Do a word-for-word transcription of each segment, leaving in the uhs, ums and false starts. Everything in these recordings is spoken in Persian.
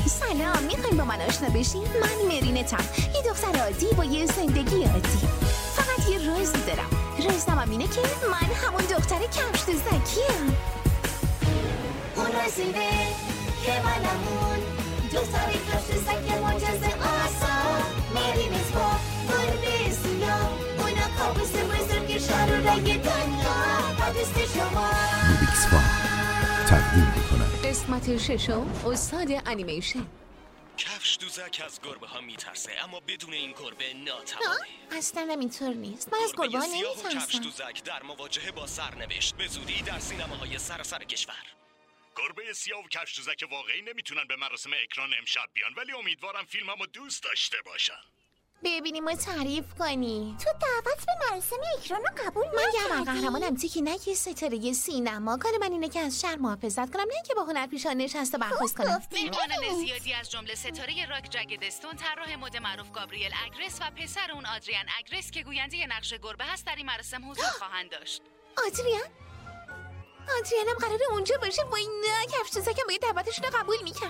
سلام، میخوایم با من آشنا بشین؟ من مرینتم، یه دختر عادی با یه زندگی عادی. فقط یه رازی دارم. رازم هم اینه که من همون دختر کفش دوزکیم. اون رازینه که منمون دختر کفش دوزک معجزه آسا. مرینت با گربه سیاه، اونا کابوس بزرگ شهر و رنگ دنیا و دوست شما. روبیکس فا تقدیم میکنم قسمت ششم، استاد انیمیشن. کفش دوزک از گربه ها میترسه، اما بدون این گربه ناتوانه. اصلا اینطور نیست. من از گربه ها کفش نمیترسم. دوزک در مواجهه با سرنوشت به زودی در سینماهای سراسر کشور. گربه سیاه و کفش دوزک واقعی نمیتونن به مراسم اکران امشب بیان، ولی امیدوارم فیلممو دوست داشته باشن. ببینیم و تعریف کنی. تو دعوت به مراسم اکران رو قبول من نکردی؟ یه قهرمانم تیکی، نه یه ستاره سینما. کار من اینه که از شر محافظت کنم، نه که با هنر پیشان نشست و برخواست کنم. مهمانان زیادی از جمله ستاره راک جگدستون، طراح مد معروف گابریل اگرس و پسر اون آدریان اگرس که گوینده نقش گربه هست در این مراسم حضور خواهند داشت. آدریان؟ آدریانم قراره اونجا باشه؟ وای نه، کفش دوزکم باید دعوتشون رو قبول میکرد.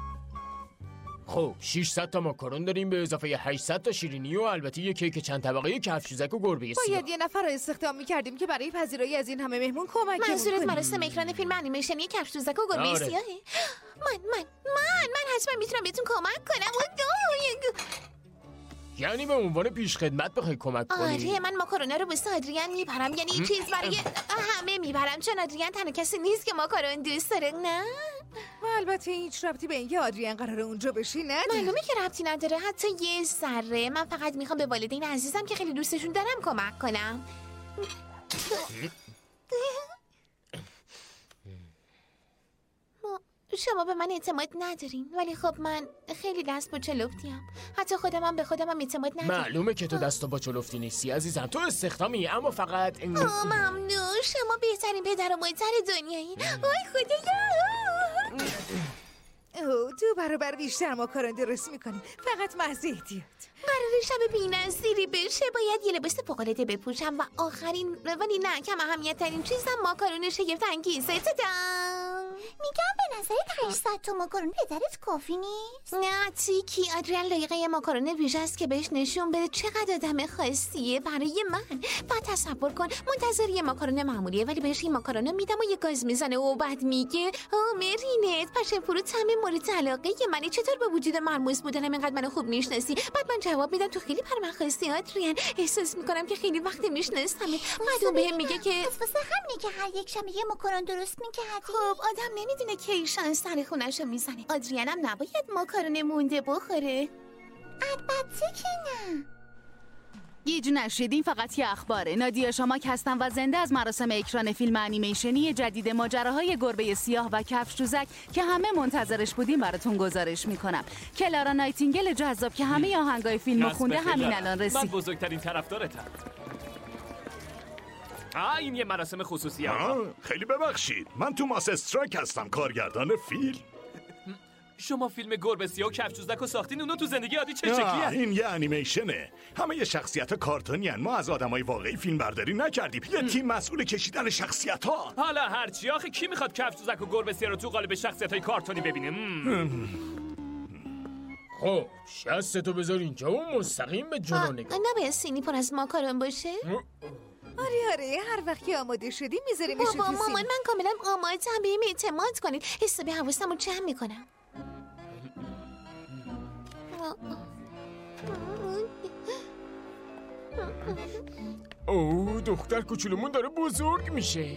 خب ششصد تا ماکارون داریم به اضافه هشتصد تا شیرینی و البته یه کیک چند طبقه کفش دوزک و گربه سیاه. باید یه نفر رو استخدام می‌کردیم که برای پذیرایی از این همه مهمون کمک کنه. منظورت مراسم اکران فیلم انیمیشنی کفش دوزک و گربه آره. سیاهه؟ من من من من حتما میتونم بهتون کمک کنم. و دو یعنی به عنوان پیش خدمت بخوای کمک کنی؟ آره، من ماکارونه رو به آدریان میبرم، یعنی این چیز برای همه میبرم، چون آدریان تنها کسی نیست که ماکارون دوست داره. نه و البته هیچ ربطی به اینکه آدریان قراره اونجا بشی نداره. معلومه که ربطی نداره، حتی یه ذره. من فقط میخوام به والدین عزیزم که خیلی دوستشون دارم کمک کنم. شما به من اعتماد ندارین، ولی خب من خیلی دست با چلوفتیم. حتی خودم هم به خودم هم اعتماد ندارم. معلومه که تو دست با چلوفتی نیستی عزیزم، تو استخدامی، اما فقط این... آه ممنون، شما بهترین پدر و مادر دنیایی. وای خدایا. اوه دو برابر بیشتر ماکارون درست میکنیم، فقط محض احتیاط. قرار شب بی‌نظیری بشه، باید یه لباس فوق‌العاده بپوشم و آخرین ولی نه کم اهمیت‌ترین چیزم ماکارون شگفت انگیزه. تدام. میگم به نظرت هشتصد تا ماکارون پدرت کافی نیست؟ نه تیکی، آدریان لایقه یه ماکارون ویژه است که بهش نشون بده چقدر آدم خاصیه برای من. بعد تصور کن منتظر یه ماکارون معمولیه، ولی بهش این ماکارون میدم و یه گاز میزنه و بعد میگه آه مرینت پشن فرو تمام مورد علاقه منی، چطور با وجود مرموز بودنم اینقدر منو خوب میشناسی؟ بعد من جواب میدم تو خیلی پر من خواستی آدریان، احساس میکنم که خیلی وقت میشناسمه. بعد اون بهم میگه که پس واسه همینه که هر یک شب یه ماکارون درست میکردی. خب آدم نمیدونه که ایشان سر خونه‌شو میزنه. آدریانم نباید ماکارون مونده بخوره. البته که نه. گیج نشید، این فقط یه اخباره. نادیا شماک هستم و زنده از مراسم اکران فیلم انیمیشنی جدید ماجراهای گربه سیاه و کفش دوزک که همه منتظرش بودیم براتون گزارش میکنم. کلارا نایتینگل جذاب که همه آهنگای فیلمو خونده همین الان رسید. من بزرگترین طرفدارتم. آه این یه مراسم خصوصی هم. خیلی ببخشید، من توماس استراک هستم، کارگردان فیلم. شما فیلم گربه سیاه و کفش دوزک رو ساختین، اونو تو زندگی عادی چه شکلیه؟ این یه انیمیشنه، همه یه شخصیت کارتونی هن. ما از آدمای واقعی فیلم برداری نکردیم، یه تیم مسئول کشیدن شخصیت ها. حالا هرچی، آخه کی میخواد کفش دوزک و گربه سیاه رو تو قالب شخصیت های کارتونی ببینه؟ خب شست تو بذار اینجا و مستقیم به جلو نگاه. نباید سینی پر از ماکارون باشه؟ آره آره، هر وقت که آماده شدی میذاریمش تو بابا سینی. مامان من کاملا آماده‌ام، بهم اعتماد کنید. حسابی حواسمو جمع میکنم. اوه دختر کوچولومون داره بزرگ میشه.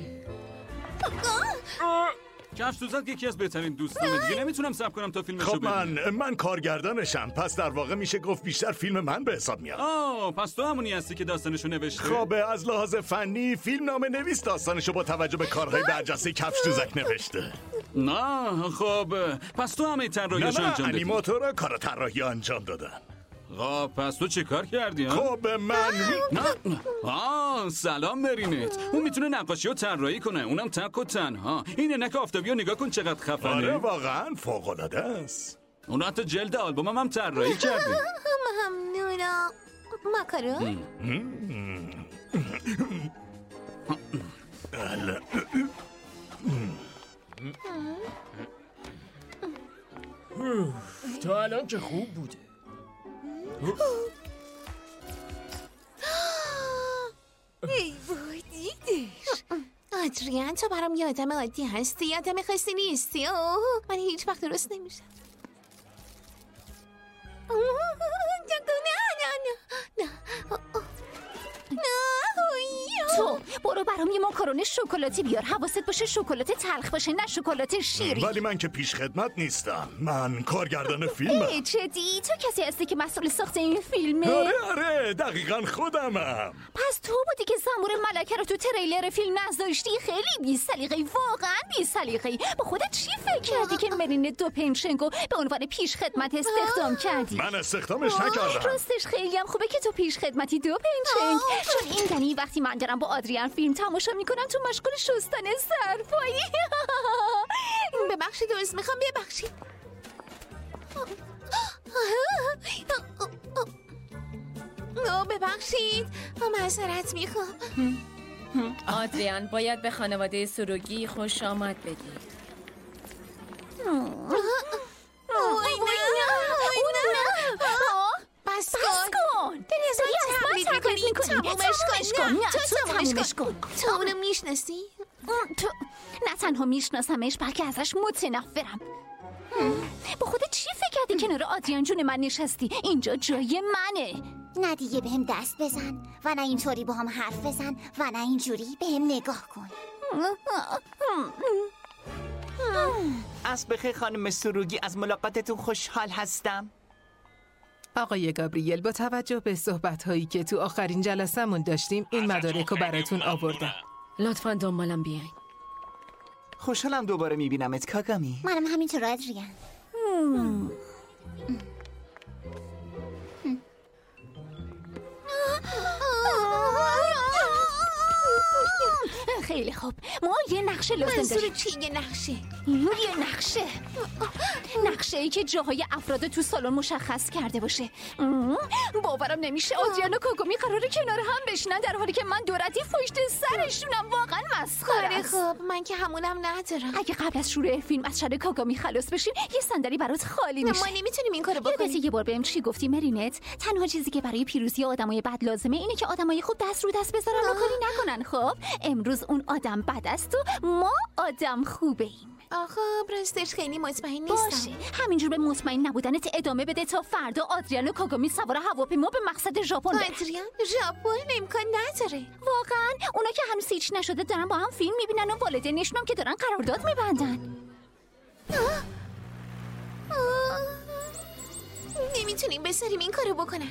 کفش دوزک یکی از بهترین دوستامه دیگه، نمیتونم صبر کنم تا فیلمشو خب ببینم. من من کارگردانشم، پس در واقع میشه گفت بیشتر فیلم من به حساب میاد. آه پس تو همونی هستی که داستانشو نوشته. خب از لحاظ فنی فیلم نامه نویس داستانشو با توجه به کارهای برجسته کفش دوزک نوشته. نه خب پس تو همه طراحیشو نه انجام نه دادی. انیماتورها کار طراحی انجام دادن. خب پس تو چه کار کردی ها؟ خب من نه آه سلام مرینت، اون میتونه نقاشی و طراحی کنه، اونم تک و تنها. این عینک آفتابی رو نگاه کن چقدر خفنه. آره واقعا فوق العاده است. اون حتی جلد آلبومم هم طراحی کرده. ممنونم. ماکارون؟ تا الان که خوب بوده. ای وای دیدش. آدریان تو برام یه آدم عادی هستی، یه آدم خاصی نیستی. اوه من هیچ وقت درست نمیشم. نه نه نه تو برو برام یه ماکارون شکلاتی بیار. حواست باشه شکلات تلخ باشه نه شکلات شیرین. ولی من که پیش خدمت نیستم، من کارگردان فیلمم. ای چدی؟ تو کسی هستی که مسئول ساخت این فیلمه؟ آره آره دقیقا خودمم. پس تو بودی که زنبور ملکه رو تو تریلر فیلم نذاشتی؟ خیلی بی سلیقه، واقعا بی سلیقه. با خودت چی فکر کردی که مرین دو پنشنگو به عنوان پیش خدمت استخدام کردی؟ من استخدامش نکردم. راستش خیلی هم خوبه که تو پیش خدمتی دو پنشنگ، چون این یعنی وقتی من دارم با آدریان فیلم تماشا میکنم تو مشغول شستن سرپایی. ببخشید دوست میخوام ببخشید. او ببخشید معذرت میخوام. آدریان باید به خانواده سروگی خوش آمد بگی. بس کن داری از من تقلید میکنی. تمومش کن. نه تو تمومش کن. تو اونو میشناسی؟ تو نه تنها میشناسمش بلکه ازش متنفرم. با خودت چی فکر کردی کنار آدریان جون من نشستی؟ اینجا جای منه. نه دیگه بهم دست بزن و نه اینطوری با هم حرف بزن و نه اینجوری بهم نگاه کن. از بخیر خانم سروگی، از ملاقاتتون خوشحال هستم. آقای گابریل، با توجه به صحبت‌هایی که تو آخرین جلسمون داشتیم این مدارک رو براتون آوردم. لطفاً دنبالم بیاین. خوشحالم دوباره میبینمت کاگامی. منم همینطور آدریان. خیلی خوب، ما یه نقشه لازم داریم. منظور چی یه نقشه؟ یه نقشه نقشه ای که جاهای افراد تو سالن مشخص کرده باشه. باورم نمیشه آدریان و کوگومی قراره کنار هم بشینن در حالی که من دوردی پشت سرشونم. واقعا مسخره است. خب من که همونم ندارم. اگه قبل از شروع فیلم از شر کوگومی خلاص بشیم یه صندلی برات خالی میشه. ما نمیتونیم این کارو بکنیم. یادت یه بار بهم چی گفتی مرینت؟ تنها چیزی که برای پیروزی آدمای بد لازمه اینه که آدمای خوب دست رو دست بذارن و کاری نکنن. خب امروز اون آدم بد است و ما آدم خوبه ایم. آخه راستش خیلی مطمئن نیستم. باشه همینجور به مطمئن نبودنت ادامه بده تا فردا آدریان و کوگومی سوار هواپیما به مقصد ژاپن برن. آدریان ژاپن امکان نداره. واقعا اونا که هنوز هیچ نشده دارن با هم فیلم میبینن و والدینشون هم که دارن قرارداد میبندن. نمیتونیم بذاریم این کارو بکنن.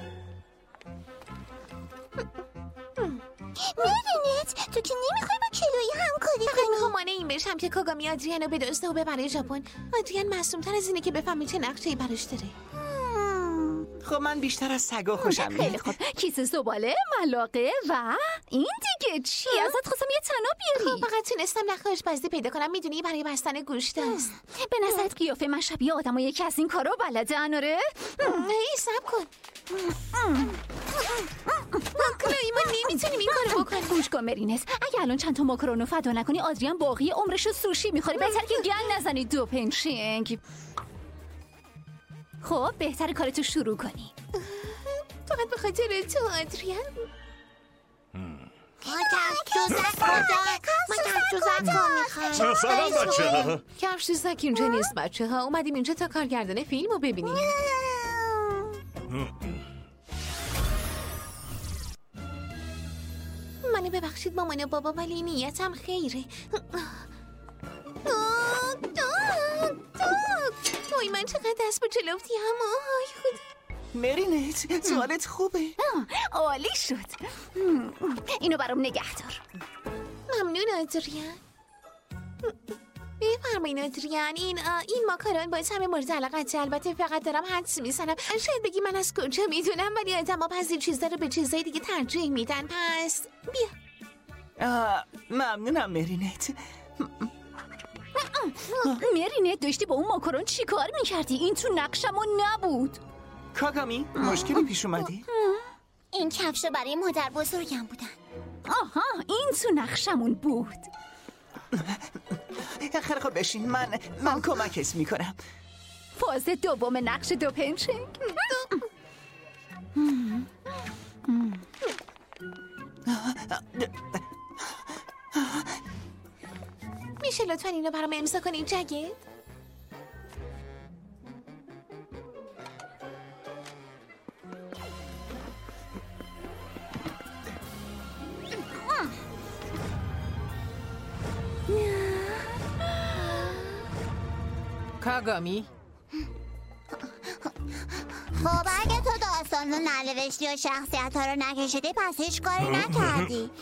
مرینت تو که نمیخوای با کلوی همکاری کنی. میخوام مانع این بشم که کوگامی آدریان رو بدزده و ببره ژاپن. آدریان معصوم‌تر از اینه که بفهمی چه نقشه‌ای براش داره. خب من بیشتر از سگا خوشم میاد. خیلی خوب، کیسه زباله، ملاقه و این دیگه چی؟ ازت خواستم یه طناب بیاری. خب فقط تونستم نخ آشپزی پیدا کنم. میدونی برای بستن گوشت است. به نظرت قیافه من شبیه آدمایی که از این کارا بلدن؟ آره هی صبر کن. کلوی ما نمیتونیم این کارو بکنیم. گوش کن مرینت، اگه الان چند تا ماکارونو فدا نکنی آدریان باقی عمرشو سوشی میخوری. بهتر که گند نزنی دو پنشنگ. خب بهتر کارتو شروع کنی. فقط به خاطر تو آدریان. ما کفشوزک کجا؟ ما کفشوزک ها میخوایم. سلام بچه ها. کفشوزک اینجا نیست بچه ها. اومدیم اینجا تا کارگردان فیلم رو ببینیم. منو ببخشید مامان و بابا ولی نیتم خیره. وای من چقدر دست به جلوفتی هم. آی خدا. مرینت سوالت خوبه. عالی شد. اینو برام نگه دار. ممنون آدریان. بفرمایین آدریان. این این ماکارون باعث همه مورد علاقت. البته فقط دارم حدس میزنم. شاید بگی من از کجا میدونم ولی آدم‌ها بعضی چیزا رو به چیزای دیگه ترجیح میدن. پس بیا. ممنونم مرینت. مرینت داشتی با اون ماکارون چی کار میکردی؟ این تو نقشمون نبود. کاگامی مشکلی پیش اومدی؟ این کفشا برای مادر بزرگم بودن. آها این تو نقشمون بود. خیلی خوب بشین من من کمکت میکنم. فاز دوم نقش دو پنچنگ. میشه لطفا اینو برام امضا کنین جگد؟ کاگامی؟ خب اگه تو داستان رو ننوشتی و شخصیت ها رو نکشیدی پس هیچ کاری نکردی.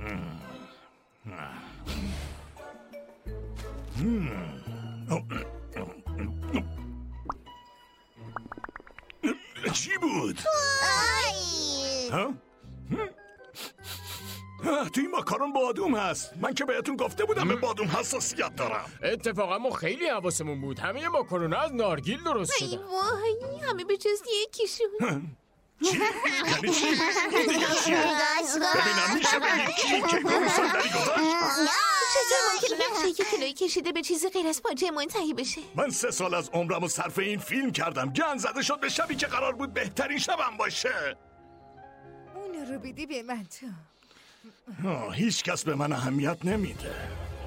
چی بود؟ ها؟ تو این ماکارون بادوم هست. من که بهتون گفته بودم به بادوم حساسیت دارم. اتفاقا ما خیلی حواسمون بود. همه ماکارون از نارگیل درست شدن. ای وای، همه به جز یکیشون. چی؟ یعنی چی؟ این دیگه چیه؟ ببینم میشه بگید کی که گروه صندلی گذاشت؟ چطور ممکنه نقشه که کلوی کشیده به چیزی غیر از پاچه منتهی بشه؟ من سه سال از عمرم و صرف این فیلم کردم. گن زده شد به شبی که قرار بود بهترین شبم باشه. اون رو بیدی به من تو. هیچ کس به من اهمیت نمیده.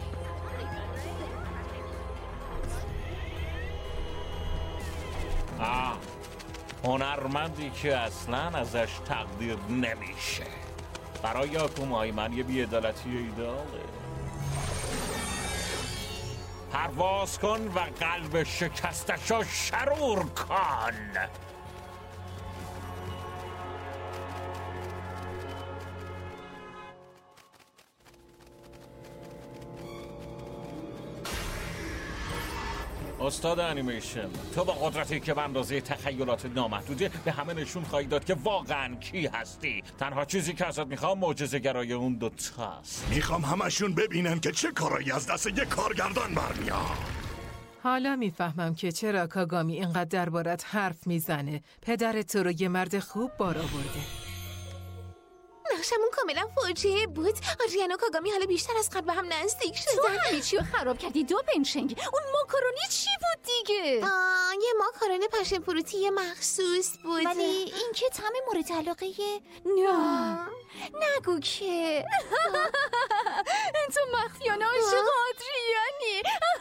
آه هنرمندی که اصلا ازش تقدیر نمیشه. برای آکومای من یه بی‌عدالتی ایداله. پرواز کن و قلب شکستشو شرور کن. استاد انیمیشن، تو با قدرتی که به اندازه تخیلات نامحدوده به همه نشون خواهی داد که واقعا کی هستی. تنها چیزی که ازت میخوام معجزه گرای اون دوتاست. میخوام همشون ببینن که چه کارایی از دست یک کارگردان برمیاد. حالا میفهمم که چرا کاگامی اینقدر دربارت حرف میزنه. پدرت تو رو یه مرد خوب بار آورده. نقشمون کاملا فاجعه بود. آدریان و کاگامی حالا بیشتر از قبل به هم نزدیک شدن. تو همه چی رو خراب کردی دو پنچنگ. اون ماکارونی چی بود دیگه؟ آه یه ماکارون پشن فروتی مخصوص بود. ولی این که طعم مورد علاقه نه نگو که تو مخفیانه عاشق آدریانی.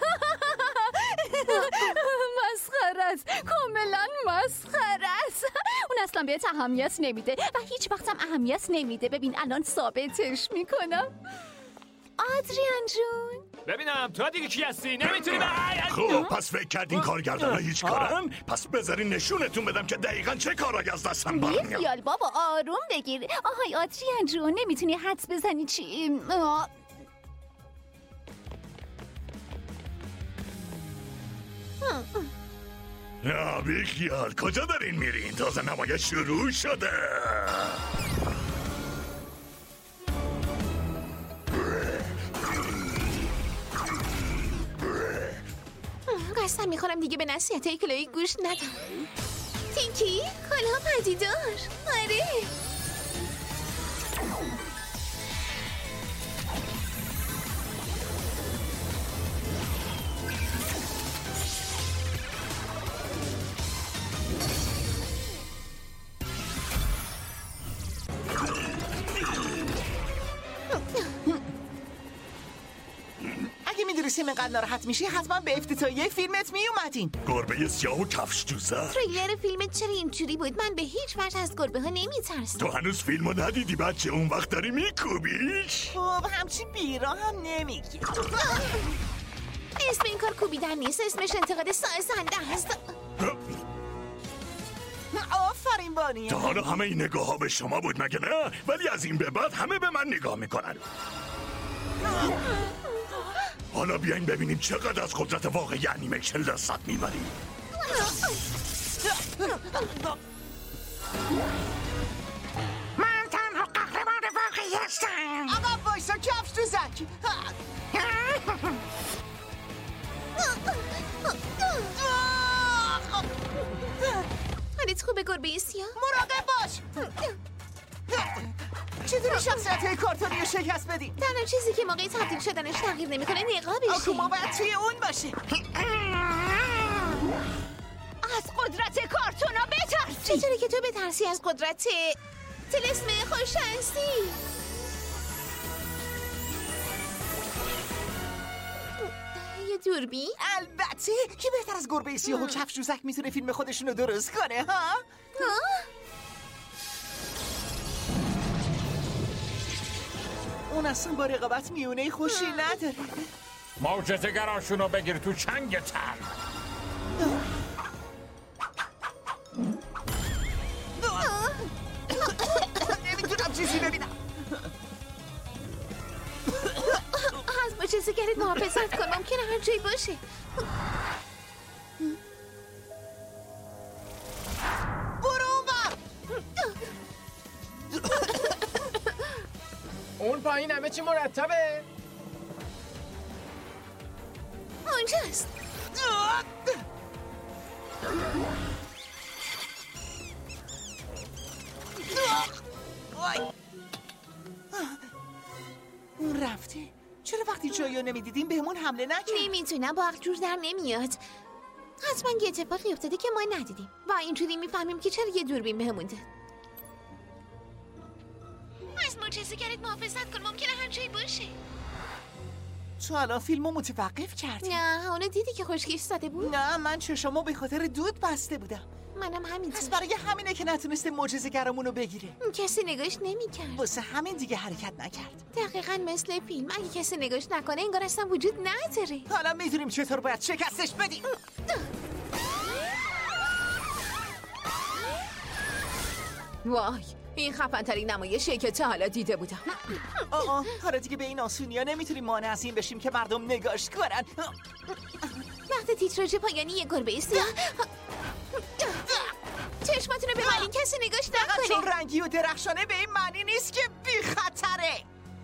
مسخره است، کاملا مسخره است. اون اصلا بهت اهمیت نمیده و هیچ وقتم اهمیت نمیده. ببین الان ثابتش میکنم. آدریان جون ببینم تو دیگه کی هستی؟ نمیتونی به خب پس فکر کردین کارگردان ها هیچ کارن؟ پس بذارین نشونتون بدم که دقیقا چه کارایی از دستم برمیاد. بیخیال بابا آروم بگیر. آهای آدریان جون نمیتونی حدس بزنی چی؟ آه. یا بیخیال کجا دارین میرین؟ تازه نمایش شروع شده. قسم میخورم دیگه به نصیحتای کلوی گوش ندم. تینکی کالها پدیدار. آره میدونستیم اینقدر ناراحت میشی حتما به افتتاحیه فیلمت میومدین. گربه سیاه و کفش جوزه. تریلر فیلمت چرا اینجوری بود؟ من به هیچ وجه از گربه ها نمیترسم. تو هنوز فیلمو ندیدی بچه؟ اون وقت داری میکوبیش؟ خب همچی بیرا هم نمیگی. اسم این کار کوبیدن نیست، اسمش انتقاد سازنده هست. آفرین بانی. تا حالا همه این نگاه ها به شما بود مگه نه؟ ولی از این به بعد همه به من نگاه میکنن. حالا بیاین ببینیم چقدر از قدرت واقعی انیمیشن لذت میبریم. من تنها قهرمان واقعی هستم. آقا وایسا کفش تو زک. حالت خوبه گربه سیاه؟ مراقب باش. چطوری شخصیت کارتونی رو شکست بدی؟ تنها چیزی که موقعی تبدیل شدنش تغییر نمیکنه نقابشه. آکوما باید توی اون باشه. چطوری که تو بترسی از قدرت طلسم خوششانسی؟ یه دوربین؟ البته کی بهتر از گربه سیاه و کفشوزک میتونه فیلم خودشونو درست کنه ها؟ ها؟ اون اصلا با رقابت میونه خوشی نداره. معجزه گراشونو بگیر تو چنگ تن. نمیتونم چیزی ببینم. از معجزه گرت محافظت کن، ممکنه هر جایی باشه. اون پایین همه چی مرتبه؟ اونجاست. اون رفته. چرا وقتی جایو نمیدیدیم بهمون حمله نکرد؟ نمیتونم، با عقل جور در نمیاد. حتما یه اتفاقی افتاده که ما ندیدیم و اینجوری میفهمیم که چرا یه دوربین بهمون داد. از معجزه گرت محافظت کن، ممکنه هر جایی باشه. تو الان فیلمو متوقف کردی؟ نه، اونو دیدی که خشکی ایستاده بود؟ نه، من چشمو به خاطر دود بسته بودم. منم همینطور. پس برای همینه که نتونسته معجزه گرامونو بگیره. کسی نگاش نمیکرد. واسه همین دیگه حرکت نکرد. دقیقاً مثل فیلم، اگه کسی نگاش نکنه انگار اصلا وجود نداره. حالا میدونیم چطور باید شکستش بدیم. وای، این خفن‌ترین نمایشیه که تا حالا دیده بودم. آه حالا دیگه به این آسونیا نمیتونیم مانع از این بشیم که مردم نگاش کنن. وقت تیتراژ پایانی یه گربه سیاه. چشماتونو ببرین، کسی نگاش نکنه. چون رنگی و درخشانه به این معنی نیست که بی خطره.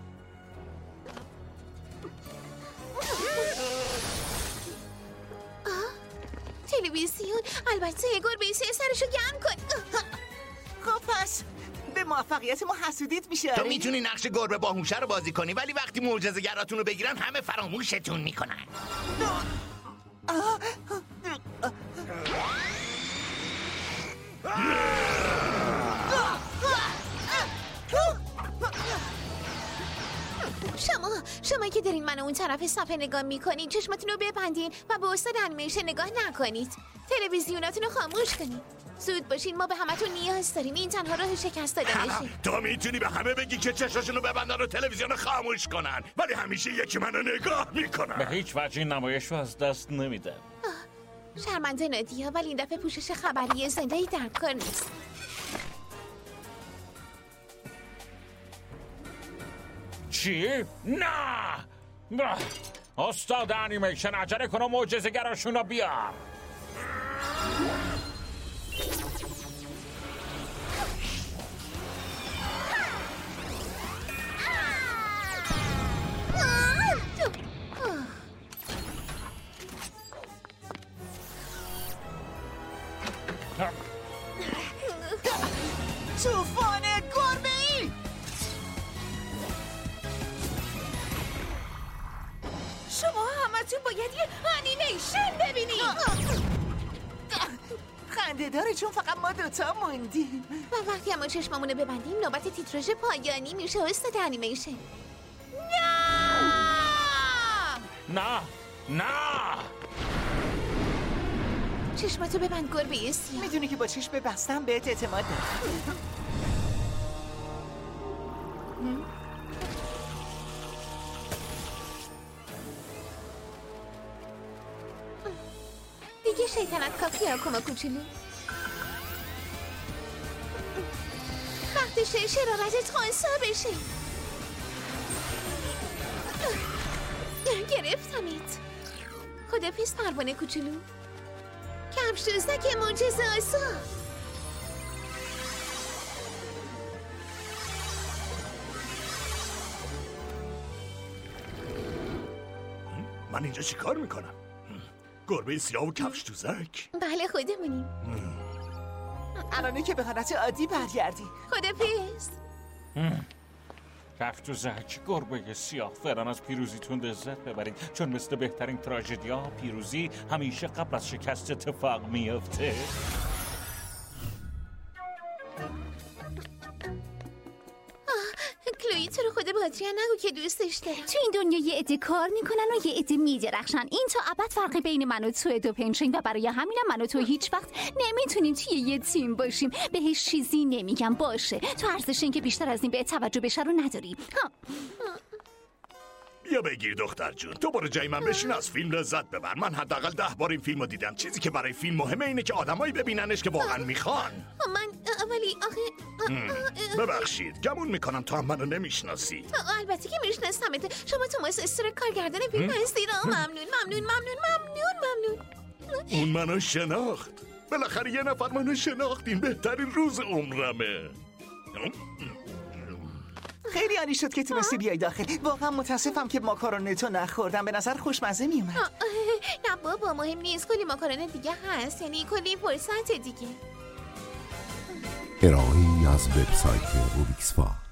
تلویزیون، البته یه گربه سیاه سرشو گرم کن. خب پس به موفقیت ما حسودیت میشه. تو میتونی نقش گربه باهوشه رو بازی کنی، ولی وقتی معجزه گراتون رو بگیرن همه فراموشتون میکنن. شما شما که دارین من اون طرف صفحه نگاه میکنین، چشماتون رو ببندین و به استاد انیمیشن نگاه نکنید. تلویزیوناتون رو خاموش کنید. زود باشین، ما به همتون نیاز داریم. این تنها راه شکست دادنشه. تو میتونی به همه بگی که چشاشونو ببندن و تلویزیون رو خاموش کنن، ولی همیشه یکی منو نگاه میکنن. به هیچ وجه این نمایش رو از دست نمیدم. شرمنده نادیا، ولی این دفعه پوشش خبری زنده‌ای در کار نیست. چی؟ نه! استاد انیمیشن عجله کن و معجزه گراشون رو بیار. طوفان گربه‌ای! شما همتون باید یه انیمیشن ببینید. خنده داره چون فقط ما دوتا موندیم. و وقتی هم چشممونو ببندیم نوبت تیتراژ پایانی میشه استاد انیمیشن. نه نه چشماتو ببند گربه سیاه. میدونی که با چشم بستم بهت اعتماد دارم. دیگه شیطنت کافیه کما کوچولو. وقتشه شرارتت خونسا بشه. گرفتمت. خدافظ پروانه کوچولو. کفشوزک معجزه آسا. من اینجا چی کار میکنم؟ گربه سیاه و کفشوزک؟ بله خودمونیم. الانه که به حالت عادی برگردی. خدافظ. کفشوزک، گربه سیاه، فعلا از پیروزیتون لذت ببرید، چون مثل بهترین تراژدیا پیروزی همیشه قبل از شکست اتفاق میفته. به آدریان نگو که دوستش دارم. تو این دنیا یه عده کار میکنن و یه عده میدرخشن. این تا ابد فرقی بین من و تو دو پنشین و برای همینم من و تو هیچ وقت نمیتونیم توی یه تیم باشیم. بهش چیزی نمیگم باشه. تو ارزش این که بیشتر از این به توجه بشه رو نداری. ها. بیا بگیر دختر جون، تو برو جای من بشین از فیلم لذت ببر. من حداقل ده بار این فیلمو دیدم. چیزی که برای فیلم مهمه اینه که آدمایی ببیننش که واقعا میخوان. من ولی آخه ببخشید گمون میکنم تو هم منو نمیشناسی. البته که میشناسمت. شما توماس استر کارگردان فیلم هستی. ممنون ممنون ممنون ممنون ممنون. اون منو شناخت. بالاخره یه نفر منو شناخت. این بهترین روز عمرمه. خیلی عالی شد که تونستی بیای داخل. واقعا متاسفم که ماکارون تو نخوردم. به نظر خوشمزه میومد. نه بابا مهم نیست. کلی ماکارون دیگه هست. یعنی کلی فرصت دیگه. ارائه‌ای از وبسایت روبیکس فا.